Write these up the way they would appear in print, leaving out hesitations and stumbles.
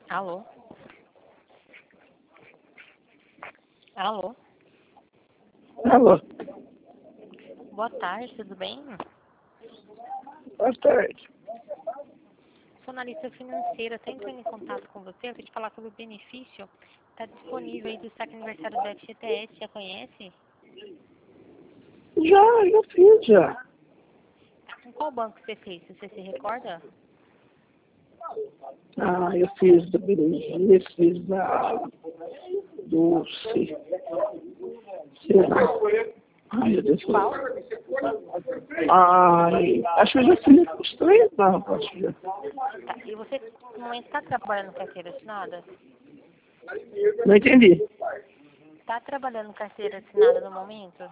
Alô? Alô? Alô, Boa tarde, tudo bem? boa tarde. Sou analista financeira, estou entrando em contato com você para te falar sobre o benefício. Está disponível aí do saque aniversário da FGTS, já conhece? Já fiz, já. Com qual banco você fez? Você se recorda? Eu fiz da Belezinha, fiz do sei lá. Ai, meu Deus. Qual? Acho que eu já fiz os três, não, acho que já. Tá. E você, no momento, está trabalhando carteira assinada? Não entendi. Está trabalhando carteira assinada no momento?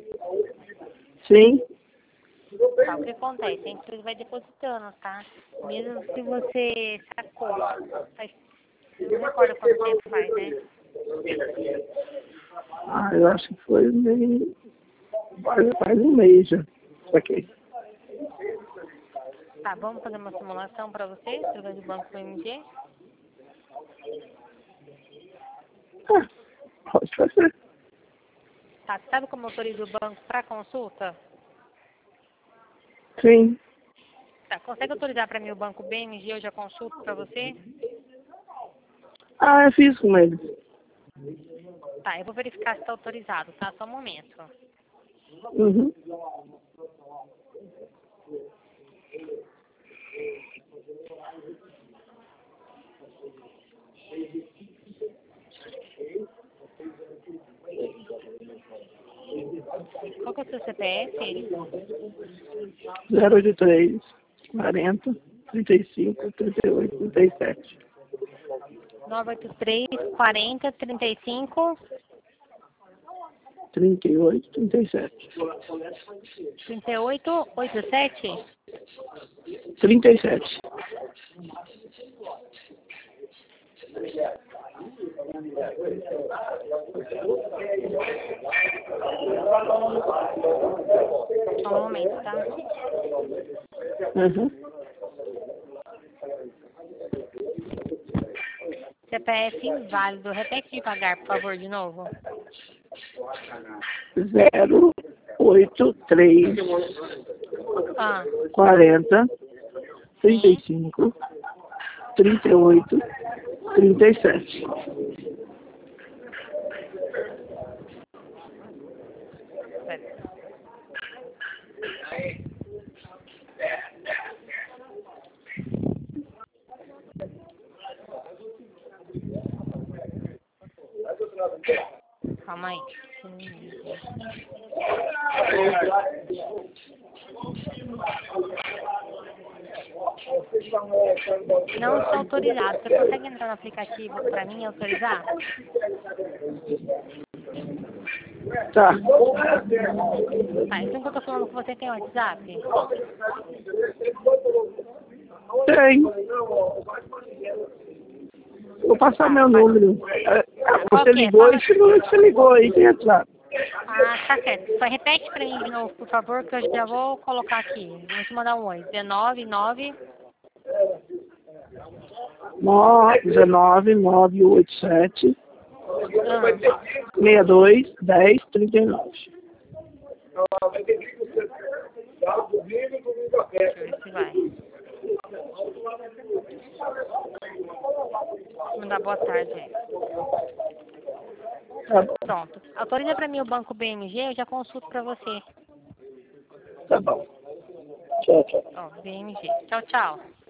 Sim. Tá, o que acontece? A empresa vai depositando, tá? Mesmo se você sacou. Eu não recordo quanto tempo faz, né? Eu acho que foi meio... faz um mês já. Saquei. Tá, vamos fazer uma simulação para você, através do Banco BMG? Pode fazer. Tá, sabe como autoriza o banco para consulta? Sim. Tá, consegue autorizar para mim o Banco BMG, eu já consulto para você? Eu fiz com ele. Tá, eu vou verificar se está autorizado, tá? Só um momento. Uhum. Qual que é o seu CPF? 083 40 35 38 37. 983 40 35 38 37. 38 87? 37. Só um momento, tá? Uhum. CPF inválido. Repete devagar, por favor, de novo. 083 Ah, 40 sim. 35 38 37. Pera. Calma aí. Não está autorizado. Você consegue entrar no aplicativo para mim e autorizar? Tá. Tá, então que eu tô falando com você tem WhatsApp? Tem. Vou passar meu número. Qual Você que é? ligou Fala. e você ligou aí, tem WhatsApp. Ah, tá certo. Só repete para mim de novo, por favor, que eu já vou colocar aqui. Vou te mandar um oi. 19 9. 19 987 62 10 39. Deixa eu ver se vai. Vou mandar boa tarde aí. Tá bom. Pronto. Autoriza para mim o Banco BMG, eu já consulto para você. Tá bom. Tchau, tchau. Ó, BMG. Tchau, tchau.